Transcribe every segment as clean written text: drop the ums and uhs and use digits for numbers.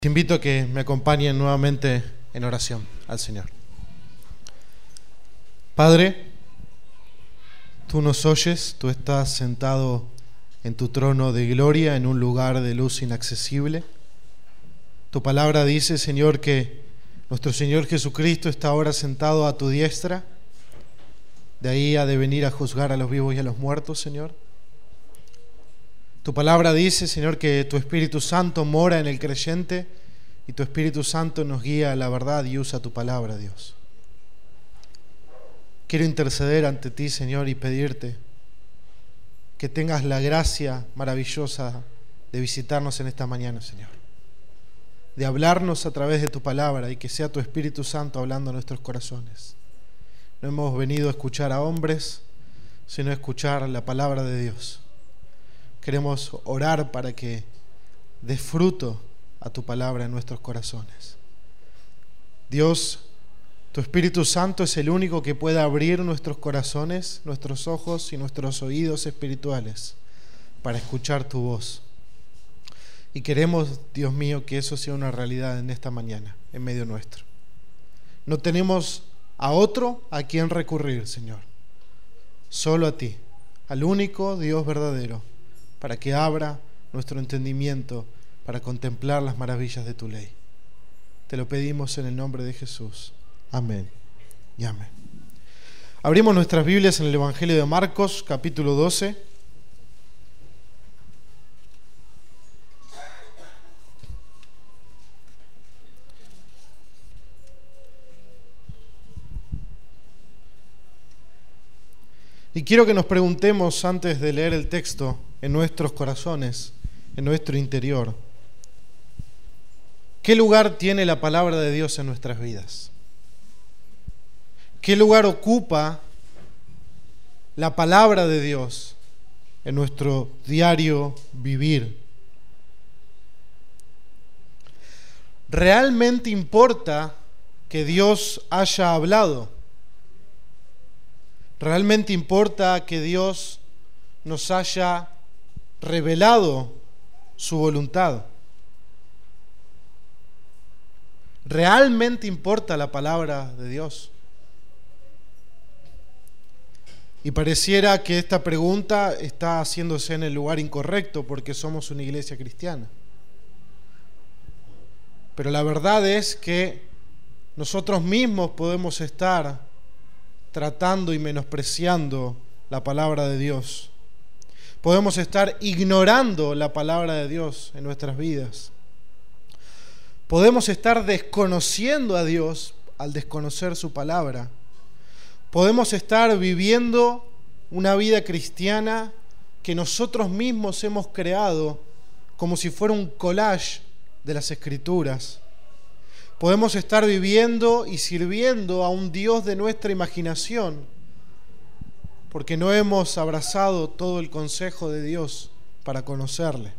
Te invito a que me acompañen nuevamente en oración al Señor. Padre, tú nos oyes, tú estás sentado en tu trono de gloria, en un lugar de luz inaccesible. Tu palabra dice, Señor, que nuestro Señor Jesucristo está ahora sentado a tu diestra. De ahí ha de venir a juzgar a los vivos y a los muertos, Señor. Tu palabra dice, Señor, que tu Espíritu Santo mora en el creyente y tu Espíritu Santo nos guía a la verdad y usa tu palabra, Dios. Quiero interceder ante ti, Señor, y pedirte que tengas la gracia maravillosa de visitarnos en esta mañana, Señor. De hablarnos a través de tu palabra y que sea tu Espíritu Santo hablando a nuestros corazones. No hemos venido a escuchar a hombres, sino a escuchar la palabra de Dios. Queremos orar para que des fruto a tu palabra en nuestros corazones. Dios, tu Espíritu Santo es el único que puede abrir nuestros corazones, nuestros ojos y nuestros oídos espirituales para escuchar tu voz. Y queremos, Dios mío, que eso sea una realidad en esta mañana, en medio nuestro. No tenemos a otro a quien recurrir, Señor. Solo a ti, al único Dios verdadero, para que abra nuestro entendimiento para contemplar las maravillas de tu ley. Te lo pedimos en el nombre de Jesús. Amén y amén. Abrimos nuestras Biblias en el Evangelio de Marcos, capítulo 12. Y quiero que nos preguntemos antes de leer el texto en nuestros corazones, en nuestro interior, ¿qué lugar tiene la palabra de Dios en nuestras vidas? ¿Qué lugar ocupa la palabra de Dios en nuestro diario vivir? ¿Realmente importa que Dios haya hablado? ¿Realmente importa que Dios nos haya revelado su voluntad? ¿Realmente importa la palabra de Dios? Y pareciera que esta pregunta está haciéndose en el lugar incorrecto porque somos una iglesia cristiana. Pero la verdad es que nosotros mismos podemos estar tratando y menospreciando la palabra de Dios. Podemos estar ignorando la palabra de Dios en nuestras vidas. Podemos estar desconociendo a Dios al desconocer su palabra. Podemos estar viviendo una vida cristiana que nosotros mismos hemos creado como si fuera un collage de las Escrituras. Podemos estar viviendo y sirviendo a un Dios de nuestra imaginación porque no hemos abrazado todo el consejo de Dios para conocerle.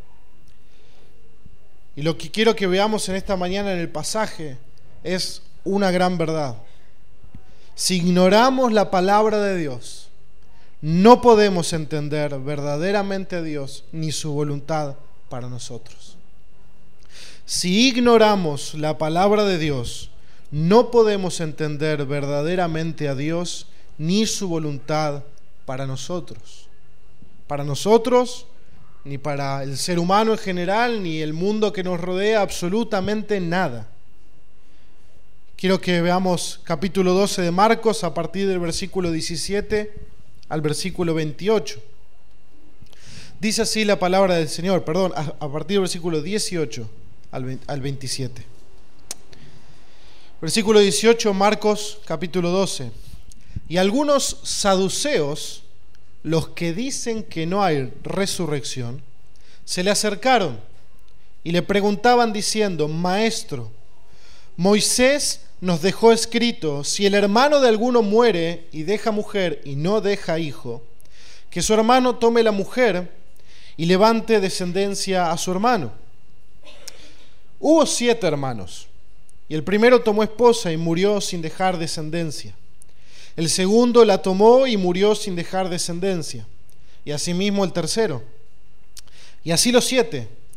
Y lo que quiero que veamos en esta mañana en el pasaje es una gran verdad. Si ignoramos la palabra de Dios, no podemos entender verdaderamente a Dios ni su voluntad para nosotros. Si ignoramos la palabra de Dios, no podemos entender verdaderamente a Dios ni su voluntad para nosotros. Para nosotros, ni para el ser humano en general, ni el mundo que nos rodea, absolutamente nada. Quiero que veamos capítulo 12 de Marcos a partir del versículo 17 al versículo 28. Dice así la palabra del Señor, a partir del versículo 18 al 27. Versículo 18, Marcos capítulo 12. Y algunos saduceos, los que dicen que no hay resurrección, se le acercaron y le preguntaban diciendo: Maestro, Moisés nos dejó escrito, si el hermano de alguno muere y deja mujer y no deja hijo, que su hermano tome la mujer y levante descendencia a su hermano. Hubo 7 hermanos, y el primero tomó esposa y murió sin dejar descendencia. El segundo la tomó y murió sin dejar descendencia, y asimismo el tercero. Y así los 7.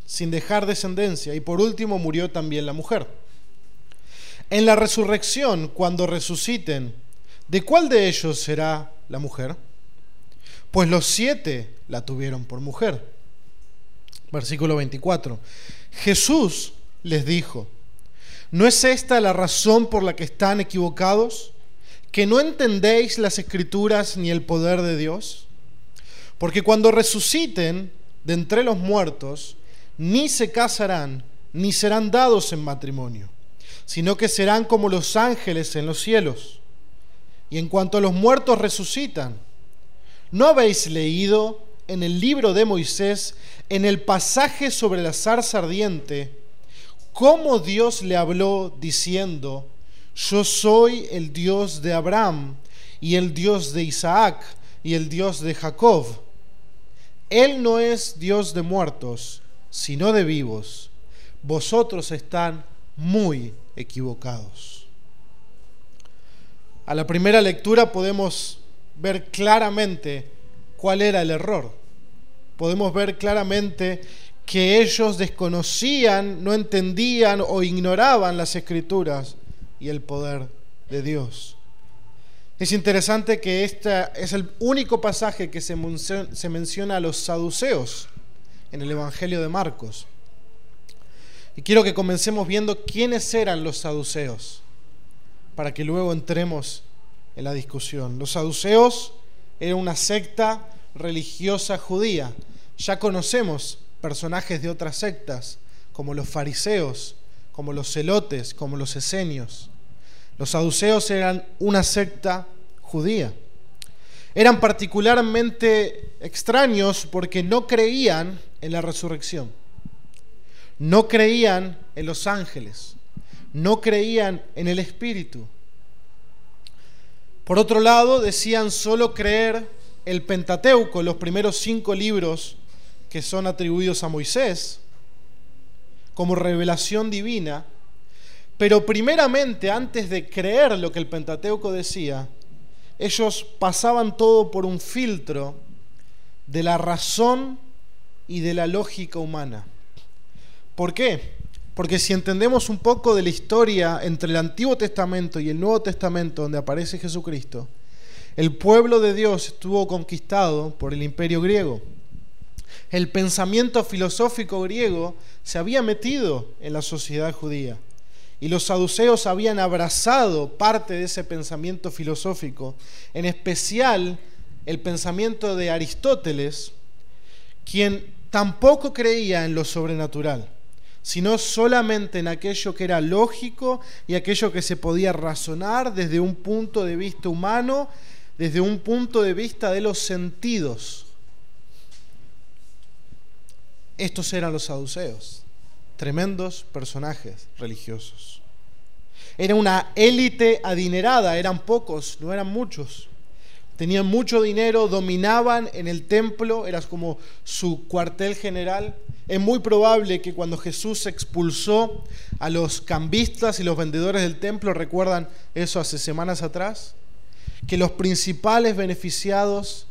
sin dejar descendencia, y por último murió también la mujer. En la resurrección, cuando resuciten, ¿de cuál de ellos será la mujer? Pues los 7 la tuvieron por mujer. Versículo 24. Jesús les dijo: ¿no es esta la razón por la que están equivocados? ¿Que no entendéis las Escrituras ni el poder de Dios? Porque cuando resuciten de entre los muertos, ni se casarán, ni serán dados en matrimonio, sino que serán como los ángeles en los cielos. Y en cuanto a los muertos resucitan, ¿no habéis leído en el libro de Moisés, en el pasaje sobre la zarza ardiente, cómo Dios le habló diciendo: yo soy el Dios de Abraham, y el Dios de Isaac, y el Dios de Jacob? Él no es Dios de muertos, sino de vivos. Vosotros están muy equivocados. A la primera lectura podemos ver claramente cuál era el error. Podemos ver claramente que ellos desconocían, no entendían o ignoraban las Escrituras y el poder de Dios. Es interesante que este es el único pasaje que se menciona a los saduceos en el Evangelio de Marcos. Y quiero que comencemos viendo quiénes eran los saduceos, para que luego entremos en la discusión. Los saduceos eran una secta religiosa judía. Ya conocemos personajes de otras sectas, como los fariseos, como los celotes, como los esenios. Los saduceos eran una secta judía. Eran particularmente extraños porque no creían en la resurrección. No creían en los ángeles. No creían en el Espíritu. Por otro lado, decían solo creer el Pentateuco, los primeros 5 libros que son atribuidos a Moisés, como revelación divina. Pero primeramente, antes de creer lo que el Pentateuco decía, ellos pasaban todo por un filtro de la razón y de la lógica humana. ¿Por qué? Porque si entendemos un poco de la historia entre el Antiguo Testamento y el Nuevo Testamento, donde aparece Jesucristo, el pueblo de Dios estuvo conquistado por el imperio griego. El pensamiento filosófico griego se había metido en la sociedad judía. Y los saduceos habían abrazado parte de ese pensamiento filosófico, en especial el pensamiento de Aristóteles, quien tampoco creía en lo sobrenatural, sino solamente en aquello que era lógico y aquello que se podía razonar desde un punto de vista humano, desde un punto de vista de los sentidos. Estos eran los saduceos. Tremendos personajes religiosos. Era una élite adinerada, eran pocos, no eran muchos. Tenían mucho dinero, dominaban en el templo, era como su cuartel general. Es muy probable que cuando Jesús expulsó a los cambistas y los vendedores del templo, ¿recuerdan eso hace semanas atrás? Que los principales beneficiarios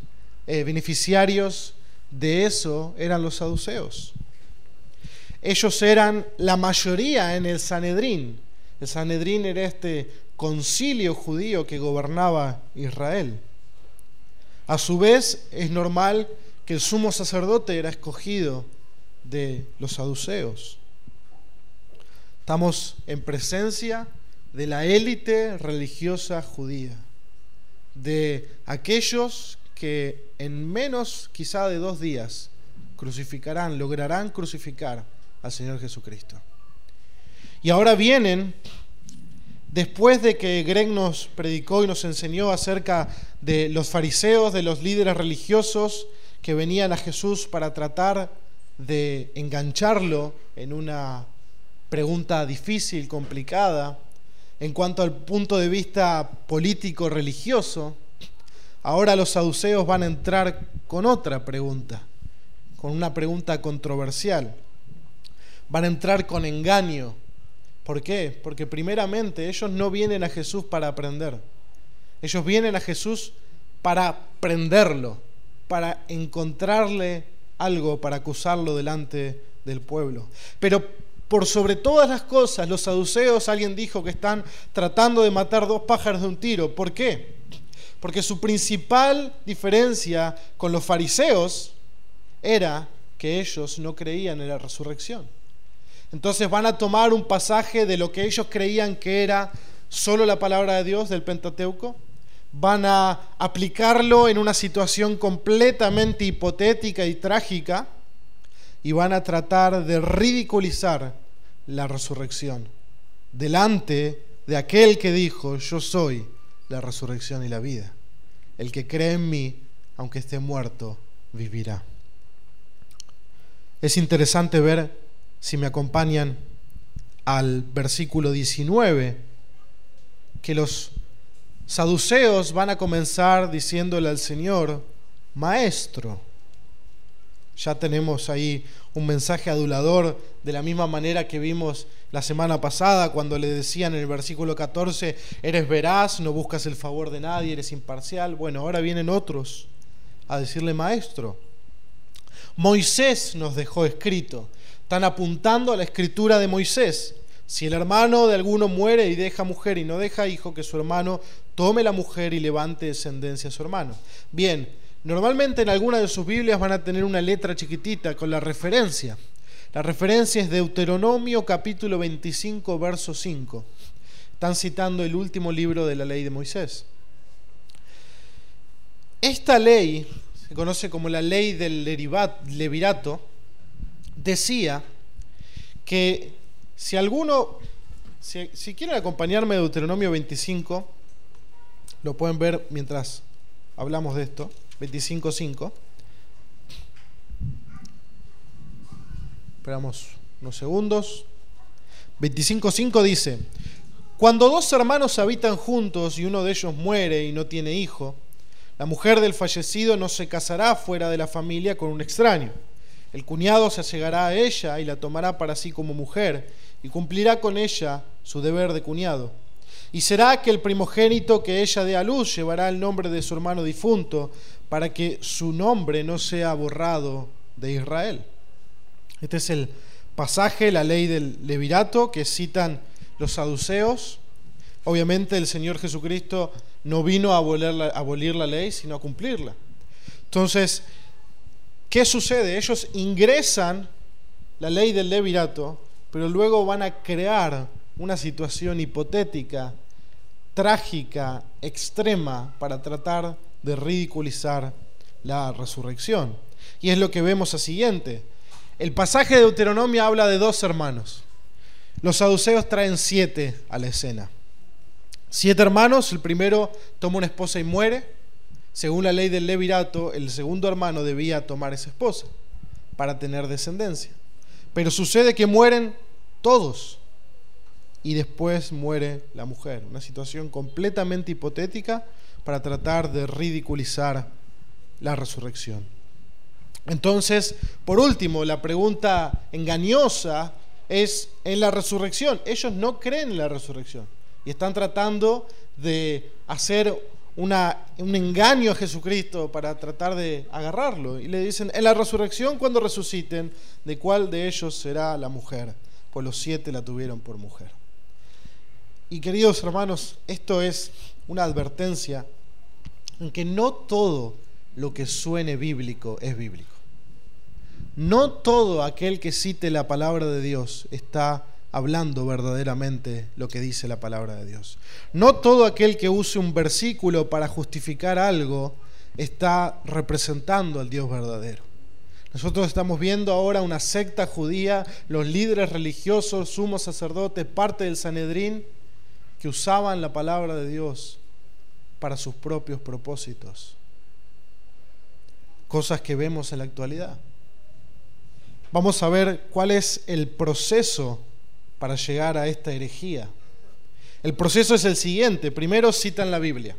de eso eran los saduceos. Ellos eran la mayoría en el Sanedrín. El Sanedrín era este concilio judío que gobernaba Israel. A su vez, es normal que el sumo sacerdote era escogido de los saduceos. Estamos en presencia de la élite religiosa judía, de aquellos que en menos quizá de 2 días lograrán crucificar al Señor Jesucristo. Y ahora vienen, después de que Greg nos predicó y nos enseñó acerca de los fariseos, de los líderes religiosos que venían a Jesús para tratar de engancharlo en una pregunta difícil, complicada, en cuanto al punto de vista político-religioso, ahora los saduceos van a entrar con otra pregunta, con una pregunta controversial. Van a entrar con engaño. ¿Por qué? Porque primeramente ellos no vienen a Jesús para aprender. Ellos vienen a Jesús para prenderlo, para encontrarle algo para acusarlo delante del pueblo. Pero por sobre todas las cosas, los saduceos, alguien dijo que están tratando de matar dos pájaros de un tiro. ¿Por qué? Porque su principal diferencia con los fariseos era que ellos no creían en la resurrección. Entonces van a tomar un pasaje de lo que ellos creían que era solo la palabra de Dios, del Pentateuco, van a aplicarlo en una situación completamente hipotética y trágica y van a tratar de ridiculizar la resurrección delante de aquel que dijo: yo soy la resurrección y la vida. El que cree en mí, aunque esté muerto, vivirá. Es interesante ver, si me acompañan al versículo 19, que los saduceos van a comenzar diciéndole al Señor: Maestro. Ya tenemos ahí un mensaje adulador, de la misma manera que vimos la semana pasada cuando le decían en el versículo 14: eres veraz, no buscas el favor de nadie, eres imparcial. Bueno, ahora vienen otros a decirle: Maestro, Moisés nos dejó escrito. Están apuntando a la escritura de Moisés: si el hermano de alguno muere y deja mujer y no deja hijo, que su hermano tome la mujer y levante descendencia a su hermano. Bien, normalmente en alguna de sus Biblias van a tener una letra chiquitita con la referencia. La referencia es Deuteronomio capítulo 25, verso 5. Están citando el último libro de la ley de Moisés. Esta ley, se conoce como la ley del levirato, decía que si alguno, si quieren acompañarme a Deuteronomio 25, lo pueden ver mientras hablamos de esto, 25:5. Esperamos unos segundos. 25:5 dice: cuando dos hermanos habitan juntos y uno de ellos muere y no tiene hijo, la mujer del fallecido no se casará fuera de la familia con un extraño. El cuñado se allegará a ella y la tomará para sí como mujer y cumplirá con ella su deber de cuñado. Y será que el primogénito que ella dé a luz llevará el nombre de su hermano difunto, para que su nombre no sea borrado de Israel. Este es el pasaje, la ley del levirato, que citan los saduceos. Obviamente el Señor Jesucristo no vino a abolir la ley, sino a cumplirla. Entonces, ¿qué sucede? Ellos ingresan la ley del levirato, pero luego van a crear una situación hipotética, trágica, extrema, para tratar de ridiculizar la resurrección. Y es lo que vemos a siguiente. El pasaje de Deuteronomio habla de dos hermanos. Los saduceos traen 7 a la escena. 7 hermanos, el primero toma una esposa y muere. Según la ley del levirato, el segundo hermano debía tomar esa esposa para tener descendencia. Pero sucede que mueren todos y después muere la mujer. Una situación completamente hipotética para tratar de ridiculizar la resurrección. Entonces, por último, la pregunta engañosa es: en la resurrección. Ellos no creen en la resurrección y están tratando de hacer un engaño a Jesucristo para tratar de agarrarlo. Y le dicen: en la resurrección, cuando resuciten, ¿de cuál de ellos será la mujer? Pues los 7 la tuvieron por mujer. Y queridos hermanos, esto es una advertencia en que no todo lo que suene bíblico es bíblico. No todo aquel que cite la palabra de Dios está hablando verdaderamente lo que dice la palabra de Dios. No todo aquel que use un versículo para justificar algo está representando al Dios verdadero. Nosotros estamos viendo ahora una secta judía, los líderes religiosos, sumos sacerdotes, parte del Sanedrín, que usaban la palabra de Dios para sus propios propósitos. Cosas que vemos en la actualidad. Vamos a ver cuál es el proceso para llegar a esta herejía. El proceso es el siguiente. Primero citan la Biblia.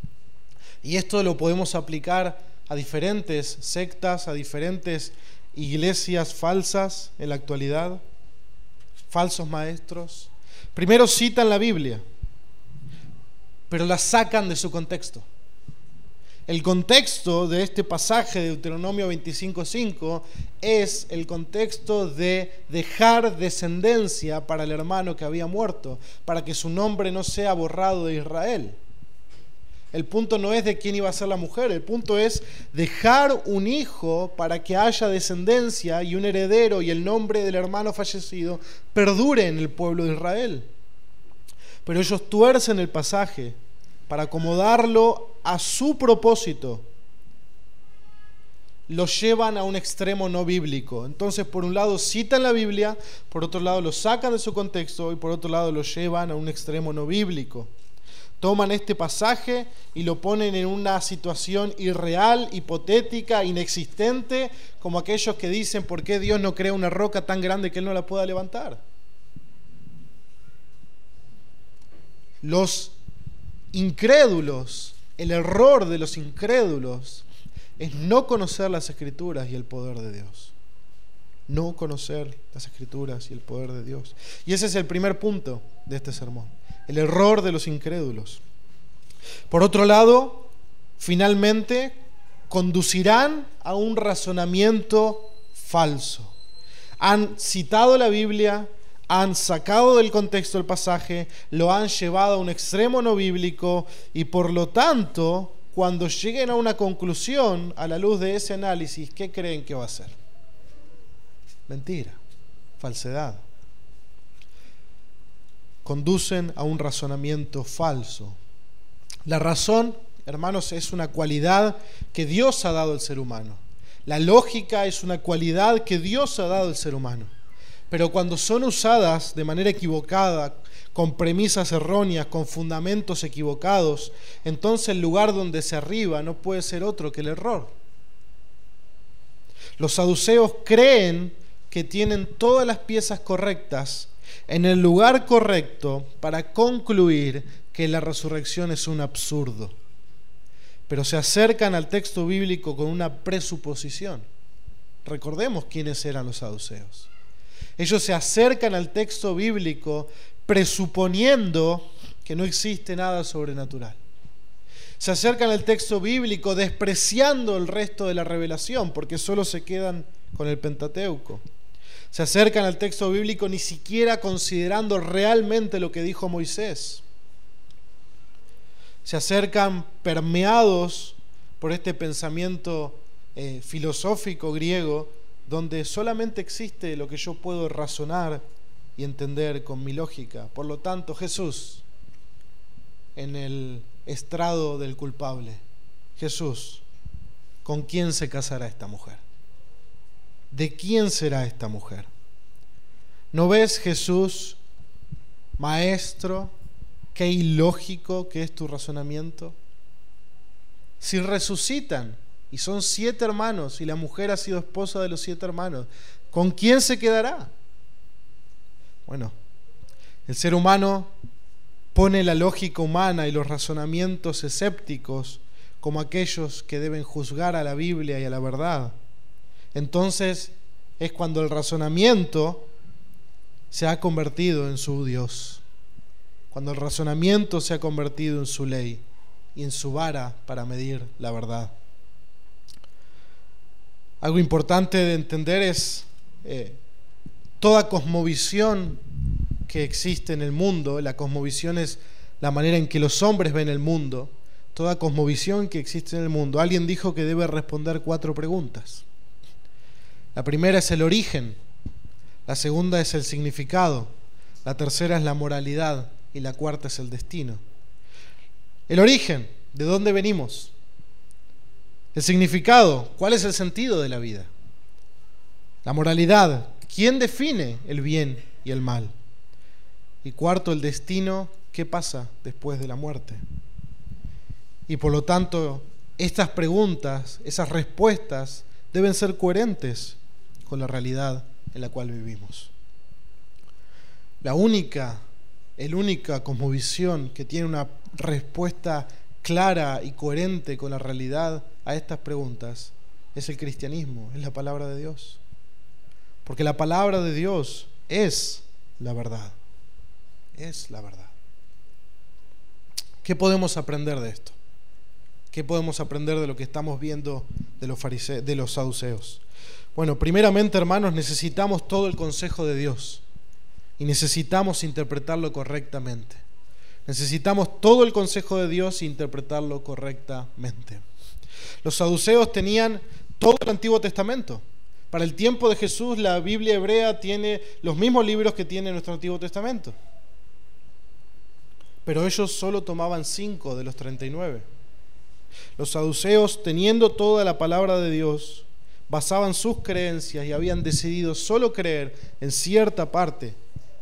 Y esto lo podemos aplicar a diferentes sectas, a diferentes iglesias falsas en la actualidad, falsos maestros. Primero citan la Biblia, pero la sacan de su contexto. El contexto de este pasaje de Deuteronomio 25:5 es el contexto de dejar descendencia para el hermano que había muerto, para que su nombre no sea borrado de Israel. El punto no es de quién iba a ser la mujer, el punto es dejar un hijo para que haya descendencia y un heredero y el nombre del hermano fallecido perdure en el pueblo de Israel. Pero ellos tuercen el pasaje para acomodarlo a su propósito. Lo llevan a un extremo no bíblico. Entonces, por un lado citan la Biblia, por otro lado lo sacan de su contexto y por otro lado lo llevan a un extremo no bíblico. Toman este pasaje y lo ponen en una situación irreal, hipotética, inexistente, como aquellos que dicen: ¿por qué Dios no crea una roca tan grande que Él no la pueda levantar? Los incrédulos, el error de los incrédulos es no conocer las Escrituras y el poder de Dios. No conocer las Escrituras y el poder de Dios. Y ese es el primer punto de este sermón. El error de los incrédulos. Por otro lado, finalmente, conducirán a un razonamiento falso. Han citado la Biblia, han sacado del contexto el pasaje, lo han llevado a un extremo no bíblico y por lo tanto, cuando lleguen a una conclusión a la luz de ese análisis, ¿qué creen que va a ser? Mentira, falsedad. Conducen a un razonamiento falso. La razón, hermanos, es una cualidad que Dios ha dado al ser humano. La lógica es una cualidad que Dios ha dado al ser humano. Pero cuando son usadas de manera equivocada, con premisas erróneas, con fundamentos equivocados, entonces el lugar donde se arriba no puede ser otro que el error. Los saduceos creen que tienen todas las piezas correctas en el lugar correcto para concluir que la resurrección es un absurdo. Pero se acercan al texto bíblico con una presuposición. Recordemos quiénes eran los saduceos. Ellos se acercan al texto bíblico presuponiendo que no existe nada sobrenatural. Se acercan al texto bíblico despreciando el resto de la revelación, porque solo se quedan con el Pentateuco. Se acercan al texto bíblico ni siquiera considerando realmente lo que dijo Moisés. Se acercan permeados por este pensamiento filosófico griego, donde solamente existe lo que yo puedo razonar y entender con mi lógica. Por lo tanto, Jesús, en el estrado del culpable, Jesús, ¿con quién se casará esta mujer? ¿De quién será esta mujer? ¿No ves, Jesús, maestro, qué ilógico que es tu razonamiento? Si resucitan y son 7 hermanos y la mujer ha sido esposa de los 7 hermanos, ¿con quién se quedará? Bueno, el ser humano pone la lógica humana y los razonamientos escépticos como aquellos que deben juzgar a la Biblia y a la verdad. Entonces es cuando el razonamiento se ha convertido en su Dios, cuando el razonamiento se ha convertido en su ley y en su vara para medir la verdad. Algo importante de entender es toda cosmovisión que existe en el mundo. La cosmovisión es la manera en que los hombres ven el mundo. Toda cosmovisión que existe en el mundo. Alguien dijo que debe responder 4 preguntas. La primera es el origen, la segunda es el significado, la tercera es la moralidad y la cuarta es el destino. El origen, ¿de dónde venimos? El significado, ¿cuál es el sentido de la vida? La moralidad, ¿quién define el bien y el mal? Y cuarto, el destino, ¿qué pasa después de la muerte? Y por lo tanto, estas preguntas, esas respuestas, deben ser coherentes con la realidad en la cual vivimos. La única cosmovisión que tiene una respuesta clara y coherente con la realidad a estas preguntas es el cristianismo, es la palabra de Dios. Porque la palabra de Dios es la verdad. Es la verdad. ¿Qué podemos aprender de esto? ¿Qué podemos aprender de lo que estamos viendo de los saduceos? Bueno, primeramente, hermanos, necesitamos todo el consejo de Dios y necesitamos interpretarlo correctamente. Necesitamos todo el consejo de Dios e interpretarlo correctamente. Los saduceos tenían todo el Antiguo Testamento. Para el tiempo de Jesús, la Biblia hebrea tiene los mismos libros que tiene nuestro Antiguo Testamento. Pero ellos solo tomaban 5 de los 39. Los saduceos, teniendo toda la palabra de Dios, basaban sus creencias y habían decidido solo creer en cierta parte.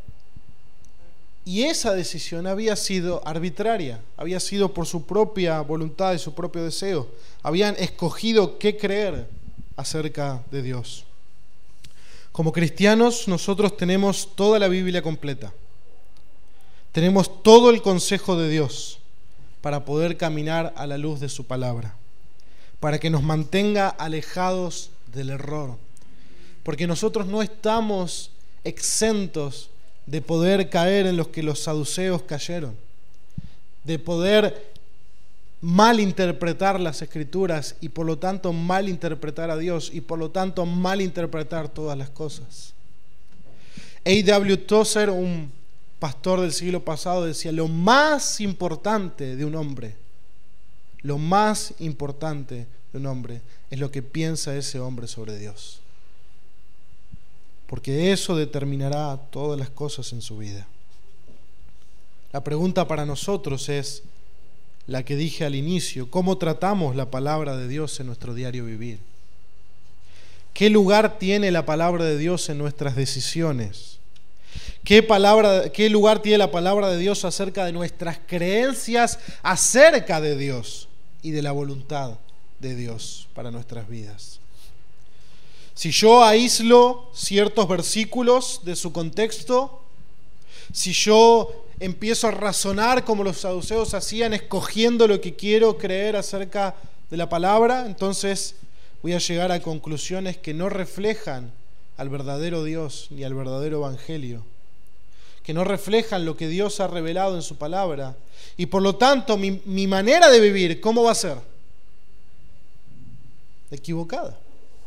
Y esa decisión había sido arbitraria, había sido por su propia voluntad y su propio deseo. Habían escogido qué creer acerca de Dios. Como cristianos, nosotros tenemos toda la Biblia completa. Tenemos todo el consejo de Dios para poder caminar a la luz de su palabra, para que nos mantenga alejados del error, porque nosotros no estamos exentos de poder caer en los que los saduceos cayeron, de poder malinterpretar las Escrituras y por lo tanto malinterpretar a Dios y por lo tanto malinterpretar todas las cosas. A.W. Tozer, un pastor del siglo pasado, decía: lo más importante de un hombre, lo más importante de un hombre es lo que piensa ese hombre sobre Dios, porque eso determinará todas las cosas en su vida. La pregunta para nosotros es la que dije al inicio: ¿cómo tratamos la palabra de Dios en nuestro diario vivir? ¿Qué lugar tiene la palabra de Dios en nuestras decisiones? ¿Qué lugar tiene la palabra de Dios acerca de nuestras creencias acerca de Dios y de la voluntad de Dios para nuestras vidas? Si yo aíslo ciertos versículos de su contexto, si yo empiezo a razonar como los saduceos hacían, escogiendo lo que quiero creer acerca de la palabra, entonces voy a llegar a conclusiones que no reflejan al verdadero Dios ni al verdadero evangelio, que no reflejan lo que Dios ha revelado en su palabra. Y por lo tanto, mi manera de vivir, ¿cómo va a ser? Equivocada.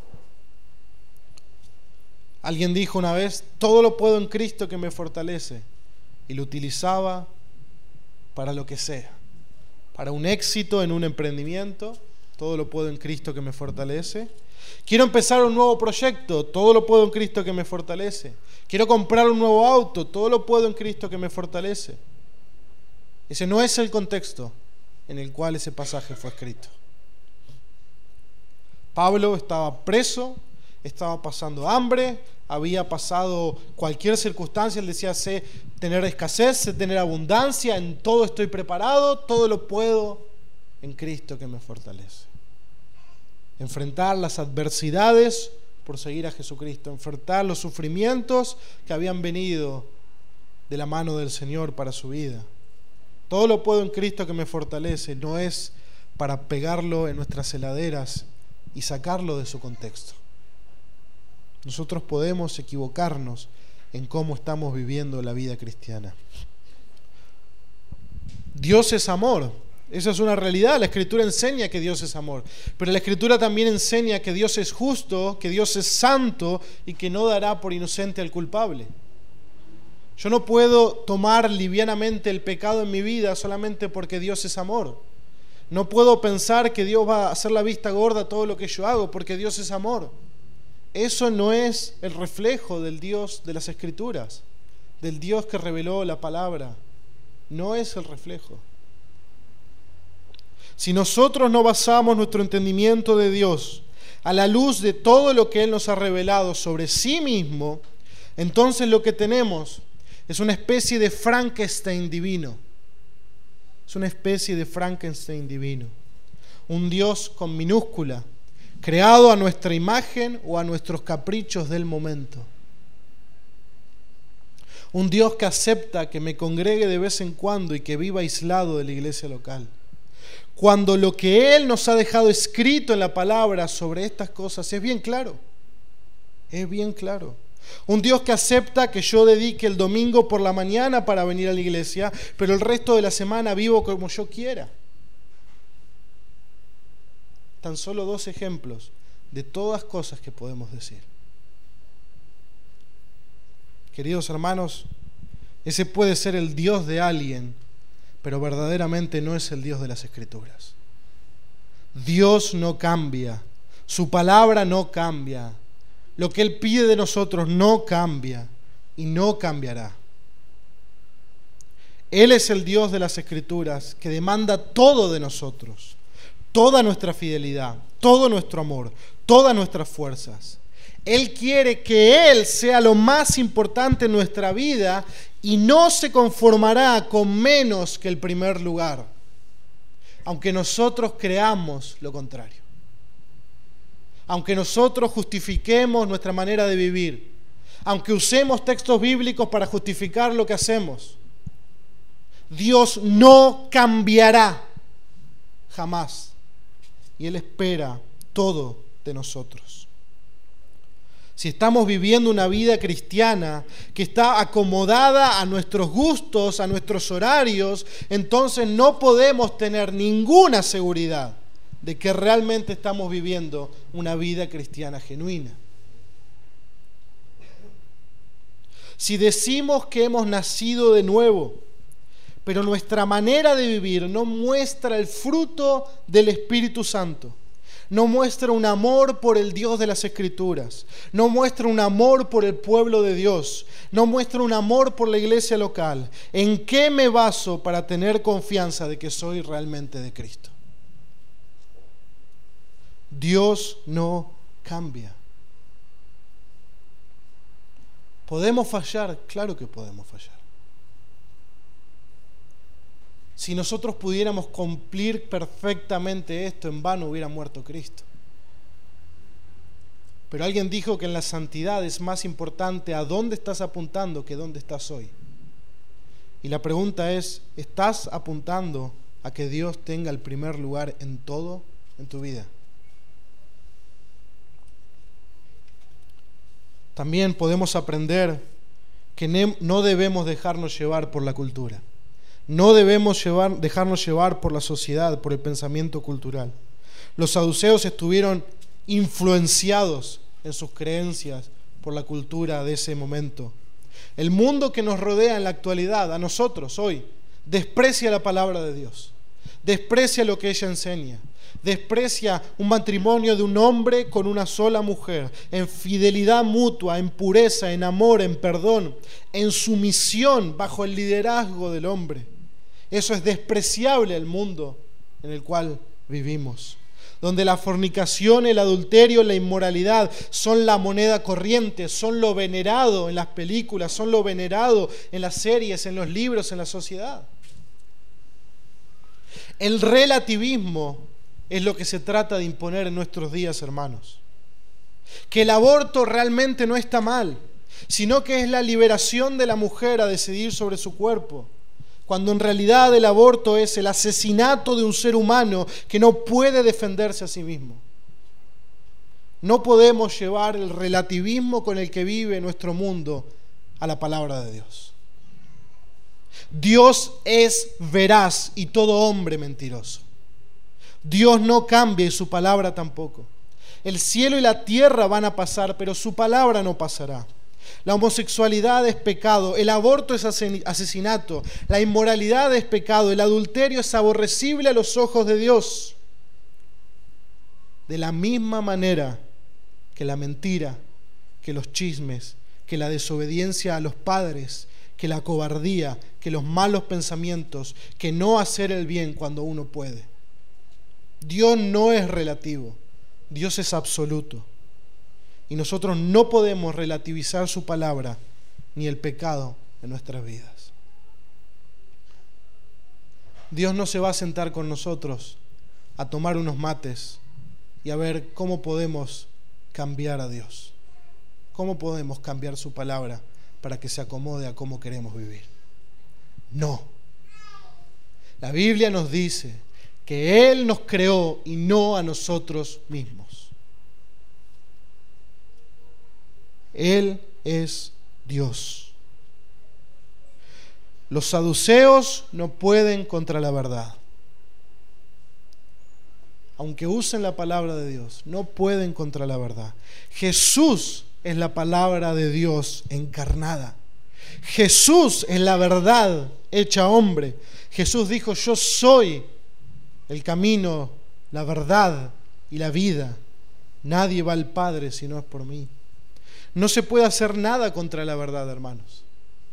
Alguien dijo una vez: todo lo puedo en Cristo que me fortalece. Y lo utilizaba para lo que sea. Para un éxito en un emprendimiento, todo lo puedo en Cristo que me fortalece. Quiero empezar un nuevo proyecto, todo lo puedo en Cristo que me fortalece. Quiero comprar un nuevo auto, todo lo puedo en Cristo que me fortalece. Ese no es el contexto en el cual ese pasaje fue escrito. Pablo estaba preso, estaba pasando hambre, había pasado cualquier circunstancia. Él decía: sé tener escasez, sé tener abundancia, en todo estoy preparado, todo lo puedo en Cristo que me fortalece. Enfrentar las adversidades por seguir a Jesucristo, enfrentar los sufrimientos que habían venido de la mano del Señor para su vida. Todo lo puedo en Cristo que me fortalece, no es para pegarlo en nuestras heladeras y sacarlo de su contexto. Nosotros podemos equivocarnos en cómo estamos viviendo la vida cristiana. Dios es amor. Esa es una realidad. La Escritura enseña que Dios es amor, pero la Escritura también enseña que Dios es justo, que Dios es santo y que no dará por inocente al culpable. Yo no puedo tomar livianamente el pecado en mi vida solamente porque Dios es amor. No puedo pensar que Dios va a hacer la vista gorda a todo lo que yo hago porque Dios es amor. Eso no es el reflejo del Dios de las Escrituras, del Dios que reveló la palabra. No es el reflejo. Si nosotros no basamos nuestro entendimiento de Dios a la luz de todo lo que Él nos ha revelado sobre sí mismo, entonces lo que tenemos es una especie de Frankenstein divino. Es una especie de Frankenstein divino. Un Dios con minúscula, creado a nuestra imagen o a nuestros caprichos del momento. Un Dios que acepta que me congregue de vez en cuando y que viva aislado de la iglesia local. Cuando lo que Él nos ha dejado escrito en la palabra sobre estas cosas es bien claro. Es bien claro. Un Dios que acepta que yo dedique el domingo por la mañana para venir a la iglesia, pero el resto de la semana vivo como yo quiera. tan solo 2 ejemplos de todas cosas que podemos decir. Queridos hermanos, ese puede ser el Dios de alguien, pero verdaderamente no es el Dios de las Escrituras. Dios no cambia, su palabra no cambia, lo que Él pide de nosotros no cambia y no cambiará. Él es el Dios de las Escrituras que demanda todo de nosotros, toda nuestra fidelidad, todo nuestro amor, todas nuestras fuerzas. Él quiere que Él sea lo más importante en nuestra vida y no se conformará con menos que el primer lugar, aunque nosotros creamos lo contrario. Aunque nosotros justifiquemos nuestra manera de vivir, aunque usemos textos bíblicos para justificar lo que hacemos, Dios no cambiará jamás. Y Él espera todo de nosotros. Si estamos viviendo una vida cristiana que está acomodada a nuestros gustos, a nuestros horarios, entonces no podemos tener ninguna seguridad de que realmente estamos viviendo una vida cristiana genuina. Si decimos que hemos nacido de nuevo, pero nuestra manera de vivir no muestra el fruto del Espíritu Santo, no muestra un amor por el Dios de las Escrituras, no muestra un amor por el pueblo de Dios, no muestra un amor por la iglesia local, ¿en qué me baso para tener confianza de que soy realmente de Cristo? Dios no cambia. ¿Podemos fallar? Claro que podemos fallar. Si nosotros pudiéramos cumplir perfectamente esto, en vano hubiera muerto Cristo. Pero alguien dijo que en la santidad es más importante a dónde estás apuntando que dónde estás hoy. Y la pregunta es, ¿estás apuntando a que Dios tenga el primer lugar en todo en tu vida? También podemos aprender que no debemos dejarnos llevar por la cultura. No debemos dejarnos llevar por la sociedad, por el pensamiento cultural. Los saduceos estuvieron influenciados en sus creencias por la cultura de ese momento. El mundo que nos rodea en la actualidad, a nosotros hoy, desprecia la palabra de Dios, desprecia lo que ella enseña, desprecia un matrimonio de un hombre con una sola mujer, en fidelidad mutua, en pureza, en amor, en perdón, en sumisión bajo el liderazgo del hombre. Eso es despreciable el mundo en el cual vivimos, donde la fornicación, el adulterio, la inmoralidad son la moneda corriente, son lo venerado en las películas, son lo venerado en las series, en los libros, en la sociedad. El relativismo es lo que se trata de imponer en nuestros días, hermanos. Que el aborto realmente no está mal, sino que es la liberación de la mujer a decidir sobre su cuerpo, cuando en realidad el aborto es el asesinato de un ser humano que no puede defenderse a sí mismo. No podemos llevar el relativismo con el que vive nuestro mundo a la palabra de Dios. Dios es veraz y todo hombre mentiroso. Dios no cambia y su palabra tampoco. El cielo y la tierra van a pasar, pero su palabra no pasará. La homosexualidad es pecado, el aborto es asesinato, la inmoralidad es pecado, el adulterio es aborrecible a los ojos de Dios. De la misma manera que la mentira, que los chismes, que la desobediencia a los padres, que la cobardía, que los malos pensamientos, que no hacer el bien cuando uno puede. Dios no es relativo, Dios es absoluto. Y nosotros no podemos relativizar su palabra ni el pecado en nuestras vidas. Dios no se va a sentar con nosotros a tomar unos mates y a ver cómo podemos cambiar a Dios. ¿Cómo podemos cambiar su palabra para que se acomode a cómo queremos vivir? No. La Biblia nos dice que Él nos creó y no a nosotros mismos. Él es Dios. Los saduceos no pueden contra la verdad. aunque usen la palabra de Dios, no pueden contra la verdad. Jesús es la palabra de Dios encarnada. Jesús es la verdad hecha hombre. Jesús dijo: yo soy el camino, la verdad y la vida. Nadie va al Padre si no es por mí. No se puede hacer nada contra la verdad, hermanos.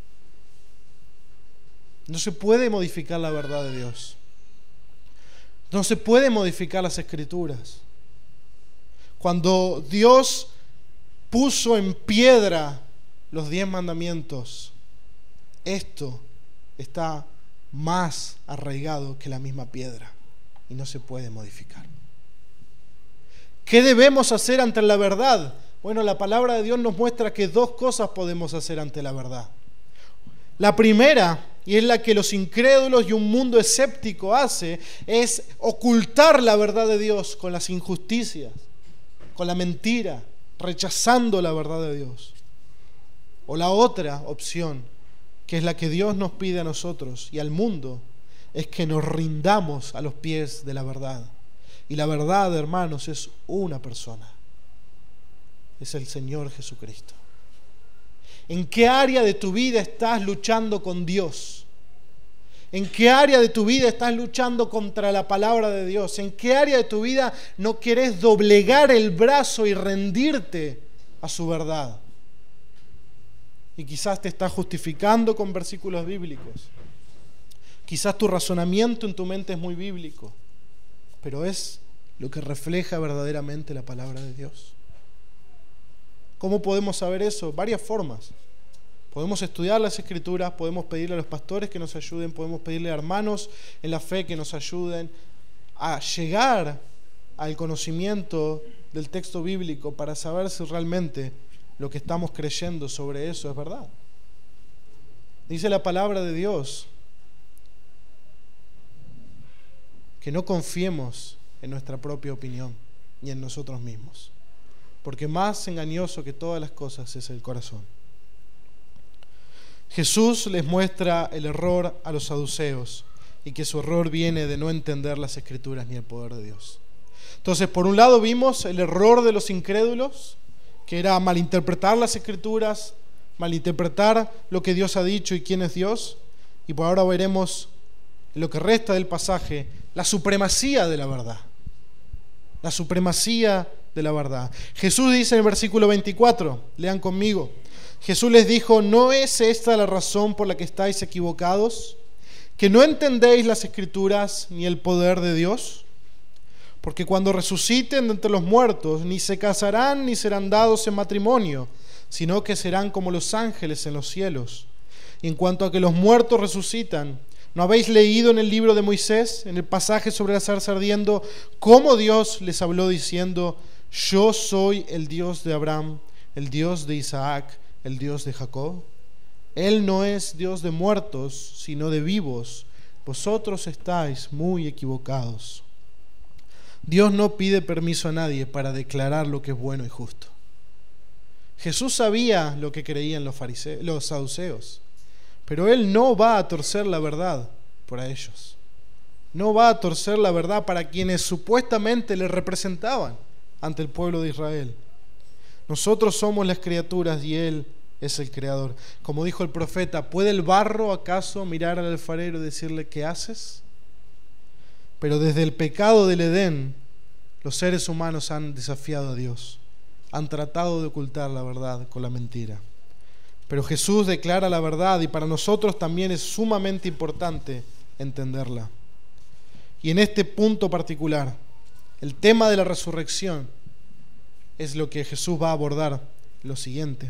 No se puede modificar la verdad de Dios. No se puede modificar las Escrituras. Cuando Dios puso en piedra los 10 mandamientos, esto está más arraigado que la misma piedra y no se puede modificar. ¿Qué debemos hacer ante la verdad? Bueno, la palabra de Dios nos muestra que 2 cosas podemos hacer ante la verdad. La primera, y es la que los incrédulos y un mundo escéptico hace, es ocultar la verdad de Dios con las injusticias, con la mentira, rechazando la verdad de Dios. O la otra opción, que es la que Dios nos pide a nosotros y al mundo, es que nos rindamos a los pies de la verdad. Y la verdad, hermanos, es una persona. Es el Señor Jesucristo. ¿En qué área de tu vida estás luchando con Dios? ¿En qué área de tu vida estás luchando contra la palabra de Dios? ¿En qué área de tu vida no querés doblegar el brazo y rendirte a su verdad? Y quizás te estás justificando con versículos bíblicos. Quizás tu razonamiento en tu mente es muy bíblico, pero es lo que refleja verdaderamente la palabra de Dios. ¿Cómo podemos saber eso? Varias formas. Podemos estudiar las Escrituras, podemos pedirle a los pastores que nos ayuden, podemos pedirle a hermanos en la fe que nos ayuden a llegar al conocimiento del texto bíblico para saber si realmente lo que estamos creyendo sobre eso es verdad. Dice la palabra de Dios que no confiemos en nuestra propia opinión ni en nosotros mismos, porque más engañoso que todas las cosas es el corazón. Jesús les muestra el error a los saduceos y que su error viene de no entender las Escrituras ni el poder de Dios. Entonces, por un lado vimos el error de los incrédulos, que era malinterpretar las Escrituras, malinterpretar lo que Dios ha dicho y quién es Dios. Y por ahora veremos en lo que resta del pasaje la supremacía de la verdad. La supremacía de la verdad. Jesús dice en el versículo 24, lean conmigo. Jesús les dijo: ¿no es esta la razón por la que estáis equivocados? ¿Que no entendéis las Escrituras ni el poder de Dios? Porque cuando resuciten de entre los muertos, ni se casarán ni serán dados en matrimonio, sino que serán como los ángeles en los cielos. Y en cuanto a que los muertos resucitan, ¿no habéis leído en el libro de Moisés, en el pasaje sobre la zarza ardiendo, cómo Dios les habló diciendo: yo soy el Dios de Abraham, el Dios de Isaac, el Dios de Jacob? Él no es Dios de muertos, sino de vivos. Vosotros estáis muy equivocados. Dios no pide permiso a nadie para declarar lo que es bueno y justo. Jesús sabía lo que creían los saduceos, pero Él no va a torcer la verdad por ellos. No va a torcer la verdad para quienes supuestamente le representaban ante el pueblo de Israel. Nosotros somos las criaturas y Él es el creador. Como dijo el profeta: ¿puede el barro acaso mirar al alfarero y decirle: ¿qué haces? Pero desde el pecado del Edén, los seres humanos han desafiado a Dios, han tratado de ocultar la verdad con la mentira. Pero Jesús declara la verdad y para nosotros también es sumamente importante entenderla. Y en este punto particular, el tema de la resurrección es lo que Jesús va a abordar lo siguiente.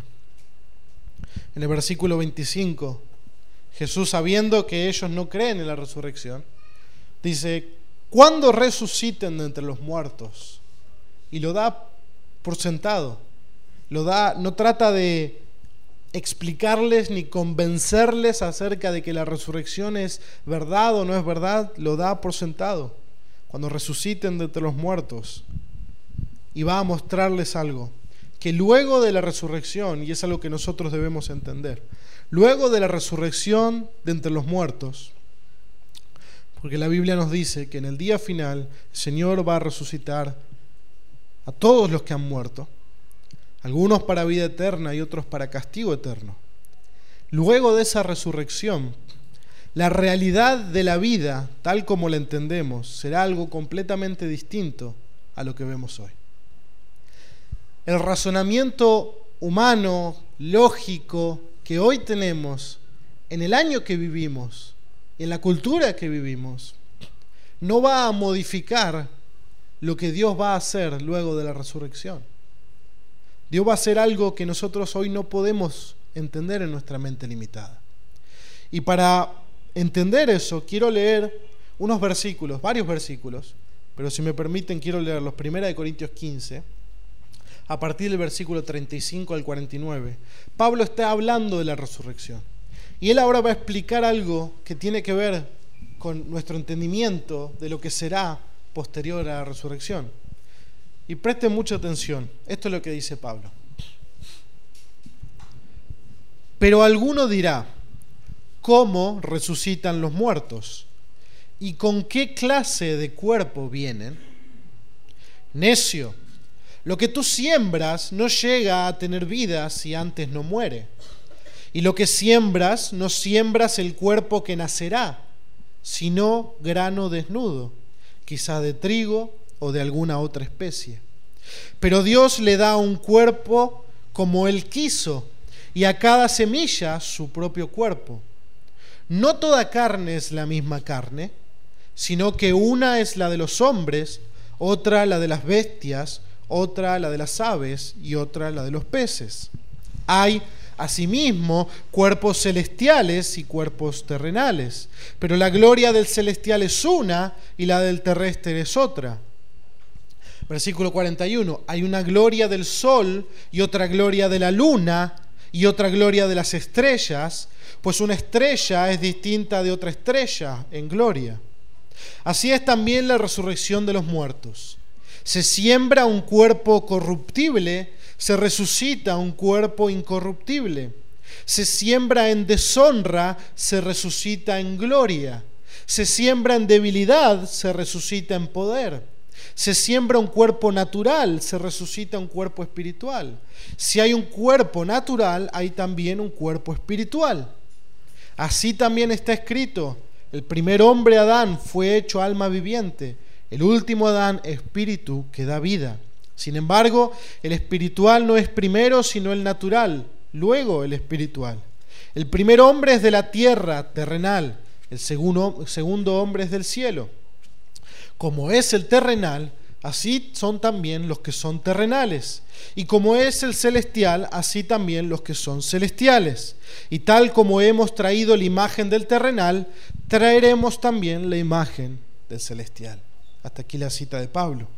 En el versículo 25, Jesús, sabiendo que ellos no creen en la resurrección, dice: cuando resuciten de entre los muertos, y lo da por sentado, no trata de explicarles ni convencerles acerca de que la resurrección es verdad o no es verdad, lo da por sentado. Cuando resuciten de entre los muertos, y va a mostrarles algo, que luego de la resurrección, y es algo que nosotros debemos entender, luego de la resurrección de entre los muertos, Porque la Biblia nos dice que en el día final el Señor va a resucitar a todos los que han muerto, algunos para vida eterna y otros para castigo eterno. Luego de esa resurrección, la realidad de la vida, tal como la entendemos, será algo completamente distinto a lo que vemos hoy. El razonamiento humano, lógico, que hoy tenemos, en el año que vivimos, en la cultura que vivimos, no va a modificar lo que Dios va a hacer luego de la resurrección. Dios va a hacer algo que nosotros hoy no podemos entender en nuestra mente limitada. Y para entender eso, quiero leer unos versículos, varios versículos, pero si me permiten quiero leerlos. 1 Corintios 15, a partir del versículo 35 al 49. Pablo está hablando de la resurrección. Y él ahora va a explicar algo que tiene que ver con nuestro entendimiento de lo que será posterior a la resurrección. Y presten mucha atención. Esto es lo que dice Pablo. Pero alguno dirá, ¿cómo resucitan los muertos? ¿Y con qué clase de cuerpo vienen? Necio, lo que tú siembras no llega a tener vida si antes no muere. Y lo que siembras, no siembras el cuerpo que nacerá, sino grano desnudo, quizá de trigo o de alguna otra especie. Pero Dios le da un cuerpo como Él quiso, y a cada semilla su propio cuerpo. No toda carne es la misma carne, sino que una es la de los hombres, otra la de las bestias, otra la de las aves y otra la de los peces. Hay asimismo cuerpos celestiales y cuerpos terrenales, pero la gloria del celestial es una y la del terrestre es otra. Versículo 41, hay una gloria del sol y otra gloria de la luna y otra gloria de las estrellas, pues una estrella es distinta de otra estrella en gloria. Así es también la resurrección de los muertos. Se siembra un cuerpo corruptible, se resucita un cuerpo incorruptible. Se siembra en deshonra, se resucita en gloria. Se siembra en debilidad, se resucita en poder. Se siembra un cuerpo natural, se resucita un cuerpo espiritual. Si hay un cuerpo natural, hay también un cuerpo espiritual. Así también está escrito: el primer hombre, Adán, fue hecho alma viviente; el último Adán, espíritu que da vida. Sin embargo, el espiritual no es primero, sino el natural, luego el espiritual. El primer hombre es de la tierra, terrenal; el segundo hombre es del cielo. Como es el terrenal, así son también los que son terrenales. Y como es el celestial, así también los que son celestiales. Y tal como hemos traído la imagen del terrenal, traeremos también la imagen del celestial. Hasta aquí la cita de Pablo.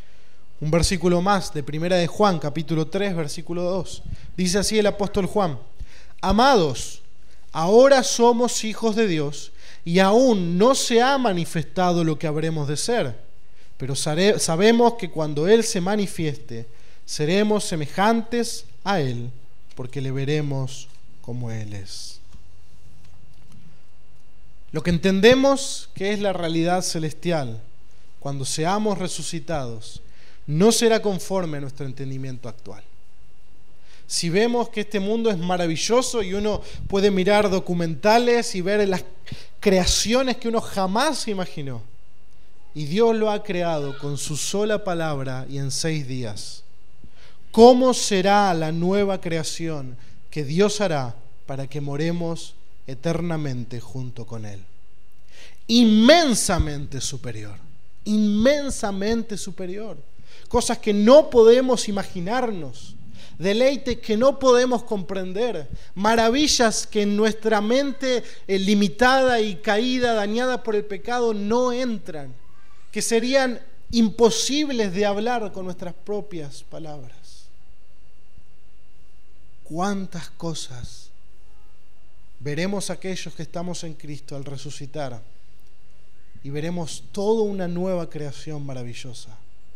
Un versículo más de 1 de Juan, capítulo 3, versículo 2. Dice así el apóstol Juan: Amados, ahora somos hijos de Dios, y aún no se ha manifestado lo que habremos de ser, pero sabemos que cuando Él se manifieste, seremos semejantes a Él, porque le veremos como Él es. Lo que entendemos que es la realidad celestial, cuando seamos resucitados, no será conforme a nuestro entendimiento actual. Si vemos que este mundo es maravilloso y uno puede mirar documentales y ver las creaciones que uno jamás imaginó, y Dios lo ha creado con su sola palabra y en 6 días, ¿cómo será la nueva creación que Dios hará para que moremos eternamente junto con Él? Inmensamente superior, inmensamente superior. Cosas que no podemos imaginarnos, deleites que no podemos comprender, maravillas que en nuestra mente limitada y caída, dañada por el pecado, no entran, que serían imposibles de hablar con nuestras propias palabras. ¿Cuántas cosas veremos aquellos que estamos en Cristo al resucitar? Y veremos toda una nueva creación maravillosa.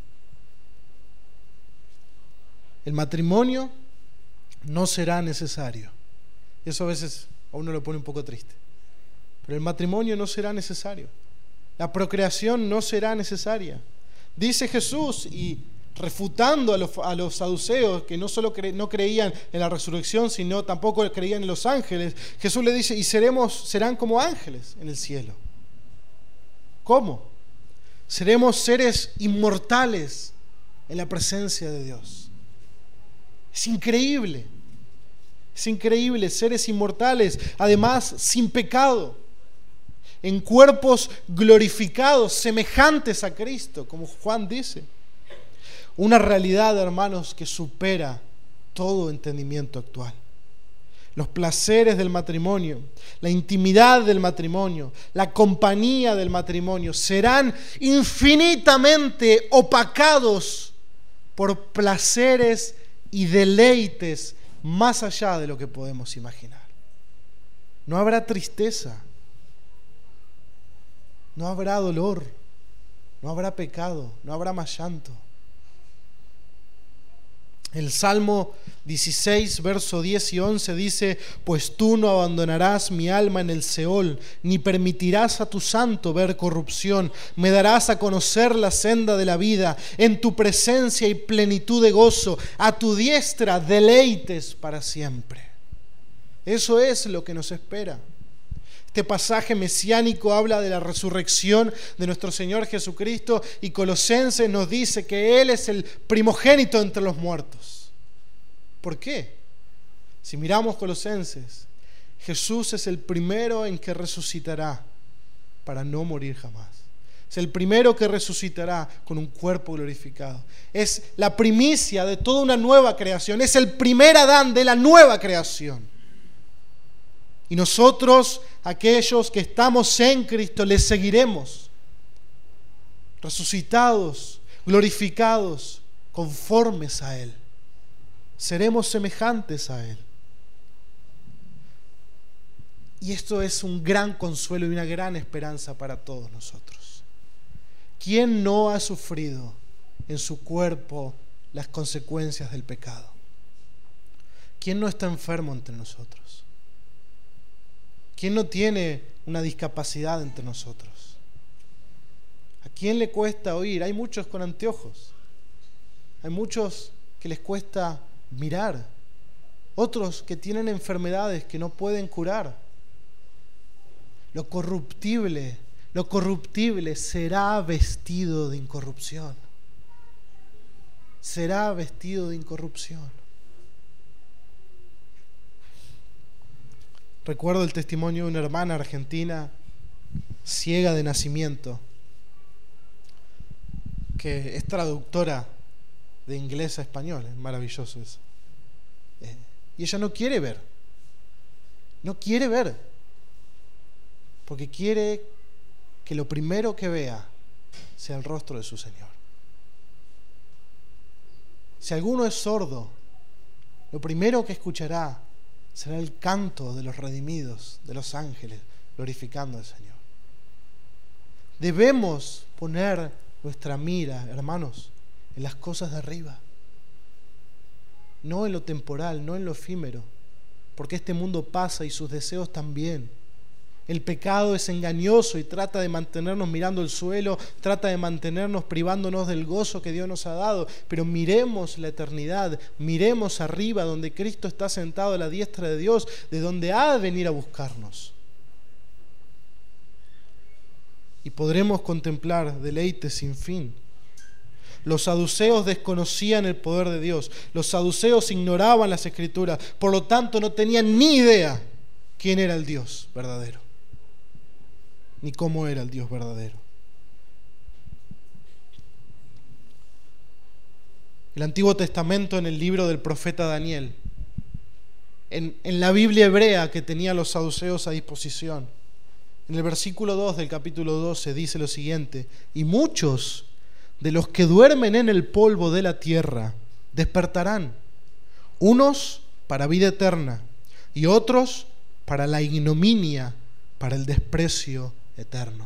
El matrimonio no será necesario. Eso a veces a uno lo pone un poco triste. Pero el matrimonio no será necesario. La procreación no será necesaria. Dice Jesús, y refutando a los saduceos que no solo no creían en la resurrección, sino tampoco creían en los ángeles, Jesús le dice, y serán como ángeles en el cielo. ¿Cómo? Seremos seres inmortales en la presencia de Dios. Es increíble, seres inmortales, además sin pecado, en cuerpos glorificados, semejantes a Cristo, como Juan dice. Una realidad, hermanos, que supera todo entendimiento actual. Los placeres del matrimonio, la intimidad del matrimonio, la compañía del matrimonio serán infinitamente opacados por placeres y deleites más allá de lo que podemos imaginar. No habrá tristeza, no habrá dolor, no habrá pecado, no habrá más llanto. El Salmo 16, verso 10 y 11 dice: pues tú no abandonarás mi alma en el Seol, ni permitirás a tu santo ver corrupción. Me darás a conocer la senda de la vida. En tu presencia hay plenitud de gozo. A tu diestra deleites para siempre. Eso es lo que nos espera. Este pasaje mesiánico habla de la resurrección de nuestro Señor Jesucristo, y Colosenses nos dice que Él es el primogénito entre los muertos. ¿Por qué? Si miramos Colosenses, Jesús es el primero en que resucitará para no morir jamás. Es el primero que resucitará con un cuerpo glorificado. Es la primicia de toda una nueva creación. Es el primer Adán de la nueva creación. Y nosotros, aquellos que estamos en Cristo, le seguiremos, resucitados, glorificados, conformes a Él. Seremos semejantes a Él. Y esto es un gran consuelo y una gran esperanza para todos nosotros. ¿Quién no ha sufrido en su cuerpo las consecuencias del pecado? ¿Quién no está enfermo entre nosotros? ¿Quién no tiene una discapacidad entre nosotros? ¿A quién le cuesta oír? Hay muchos con anteojos. Hay muchos que les cuesta mirar. Otros que tienen enfermedades que no pueden curar. Lo corruptible será vestido de incorrupción. Será vestido de incorrupción. Recuerdo el testimonio de una hermana argentina ciega de nacimiento, que es traductora de inglés a español. Es maravilloso eso. Y ella no quiere ver, porque quiere que lo primero que vea sea el rostro de su Señor. Si alguno es sordo, lo primero que escuchará será el canto de los redimidos, de los ángeles, glorificando al Señor. Debemos poner nuestra mira, hermanos, en las cosas de arriba, no en lo temporal, no en lo efímero, porque este mundo pasa y sus deseos también. El pecado es engañoso y trata de mantenernos mirando el suelo, trata de mantenernos privándonos del gozo que Dios nos ha dado. Pero miremos la eternidad, miremos arriba donde Cristo está sentado a la diestra de Dios, de donde ha de venir a buscarnos. Y podremos contemplar deleites sin fin. Los saduceos desconocían el poder de Dios. Los saduceos ignoraban las Escrituras, por lo tanto no tenían ni idea quién era el Dios verdadero, ni cómo era el Dios verdadero. El Antiguo Testamento, en el libro del profeta Daniel, en la Biblia hebrea que tenían los saduceos a disposición, en el versículo 2 del capítulo 12 dice lo siguiente: y muchos de los que duermen en el polvo de la tierra despertarán, unos para vida eterna y otros para la ignominia, para el desprecio eterno.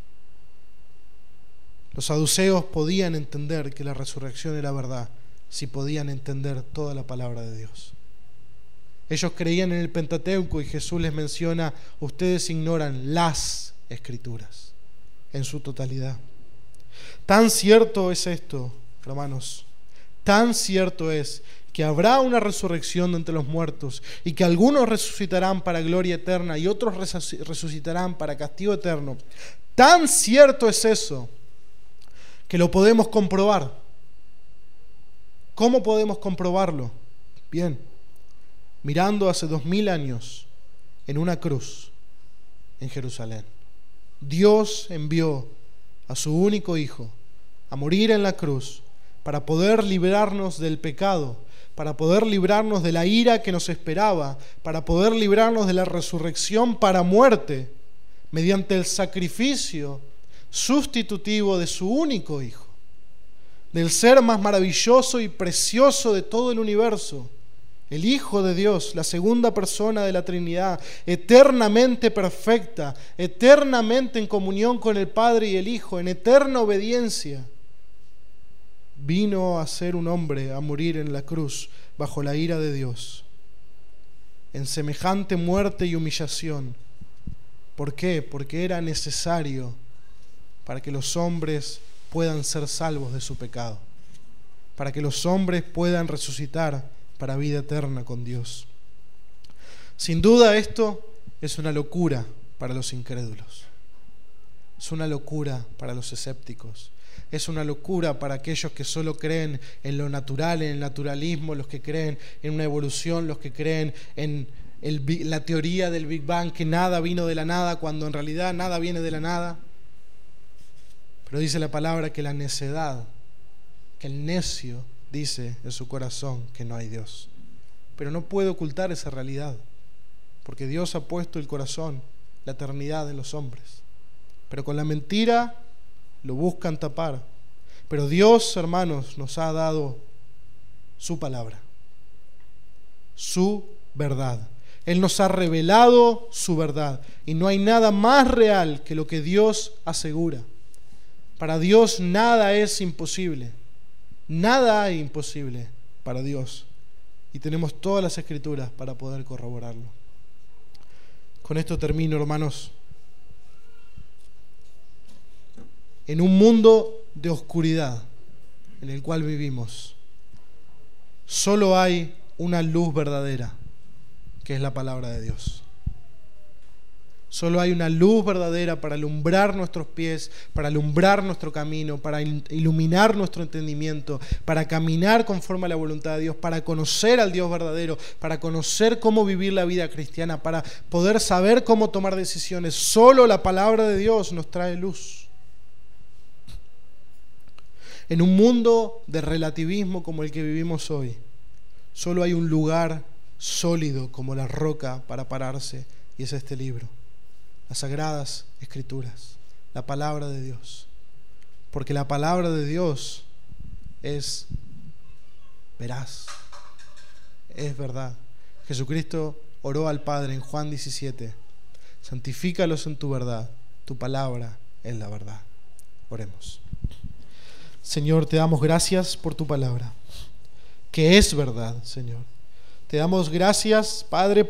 Los saduceos podían entender que la resurrección era verdad si podían entender toda la palabra de Dios. Ellos creían en el Pentateuco y Jesús les menciona: ustedes ignoran las Escrituras. en su totalidad. Tan cierto es esto, hermanos, tan cierto es que habrá una resurrección de entre los muertos y que algunos resucitarán para gloria eterna y otros resucitarán para castigo eterno. Tan cierto es eso que lo podemos comprobar. ¿Cómo podemos comprobarlo? Bien, mirando hace 2000 años en una cruz en Jerusalén. Dios envió a su único Hijo a morir en la cruz para poder librarnos del pecado, para poder librarnos de la ira que nos esperaba, para poder librarnos de la resurrección para muerte, mediante el sacrificio sustitutivo de su único Hijo, del ser más maravilloso y precioso de todo el universo, el Hijo de Dios, la segunda persona de la Trinidad, eternamente perfecta, eternamente en comunión con el Padre y el Hijo, en eterna obediencia. Vino a ser un hombre, a morir en la cruz bajo la ira de Dios, en semejante muerte y humillación. ¿Por qué? Porque era necesario para que los hombres puedan ser salvos de su pecado, para que los hombres puedan resucitar para vida eterna con Dios. Sin duda esto es una locura para los incrédulos, es una locura para los escépticos, es una locura para aquellos que solo creen en lo natural, en el naturalismo, los que creen en una evolución, los que creen en la teoría del Big Bang, que nada vino de la nada, cuando en realidad nada viene de la nada. Pero dice la palabra que la necedad, que el necio dice en su corazón que no hay Dios. Pero no puede ocultar esa realidad, porque Dios ha puesto el corazón, la eternidad en los hombres. Pero con la mentira lo buscan tapar. Pero Dios, hermanos, nos ha dado su palabra, su verdad. Él nos ha revelado su verdad. Y no hay nada más real que lo que Dios asegura. Para Dios nada es imposible. Nada hay imposible para Dios. Y tenemos todas las escrituras para poder corroborarlo. Con esto termino, hermanos. En un mundo de oscuridad en el cual vivimos, solo hay una luz verdadera, que es la palabra de Dios. Solo hay una luz verdadera para alumbrar nuestros pies, para alumbrar nuestro camino, para iluminar nuestro entendimiento, para caminar conforme a la voluntad de Dios, para conocer al Dios verdadero, para conocer cómo vivir la vida cristiana, para poder saber cómo tomar decisiones. Solo la palabra de Dios nos trae luz. En un mundo de relativismo como el que vivimos hoy, solo hay un lugar sólido como la roca para pararse, y es este libro. Las Sagradas Escrituras, la palabra de Dios. Porque la palabra de Dios es veraz, es verdad. Jesucristo oró al Padre en Juan 17: santifícalos en tu verdad, tu palabra es la verdad. Oremos. Señor, te damos gracias por tu palabra, que es verdad, Señor. Te damos gracias, Padre,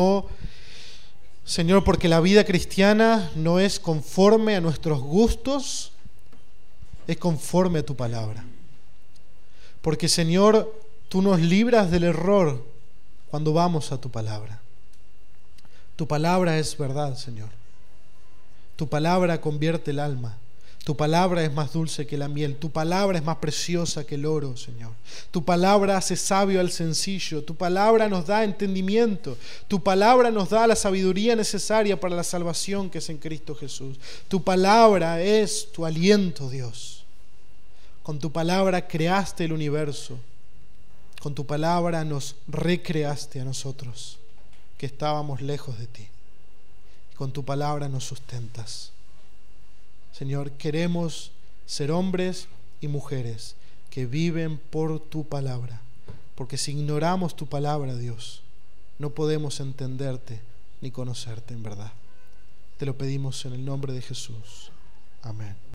Señor, porque la vida cristiana no es conforme a nuestros gustos, es conforme a tu palabra. Porque, Señor, tú nos libras del error cuando vamos a tu palabra. Tu palabra es verdad, Señor. Tu palabra convierte el alma. Tu palabra es más dulce que la miel. Tu palabra es más preciosa que el oro, Señor. Tu palabra hace sabio al sencillo. Tu palabra nos da entendimiento. Tu palabra nos da la sabiduría necesaria para la salvación que es en Cristo Jesús. Tu palabra es tu aliento, Dios. Con tu palabra creaste el universo. Con tu palabra nos recreaste a nosotros, que estábamos lejos de ti. Con tu palabra nos sustentas. Señor, queremos ser hombres y mujeres que viven por tu palabra, porque si ignoramos tu palabra, Dios, no podemos entenderte ni conocerte en verdad. Te lo pedimos en el nombre de Jesús. Amén.